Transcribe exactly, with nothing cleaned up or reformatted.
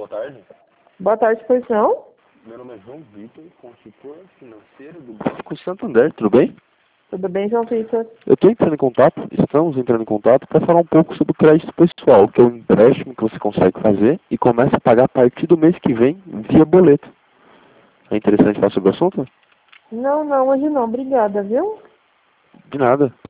tarde. Boa tarde, pois não? Meu nome é João Vitor, consultor financeiro do Banco Santander, tudo bem? Tudo bem, João Vitor? Eu estou entrando em contato, estamos entrando em contato para falar um pouco sobre o crédito pessoal, que é um empréstimo que você consegue fazer e começa a pagar a partir do mês que vem via boleto. É interessante falar sobre o assunto? Não, não, hoje não. Obrigada, viu? De nada.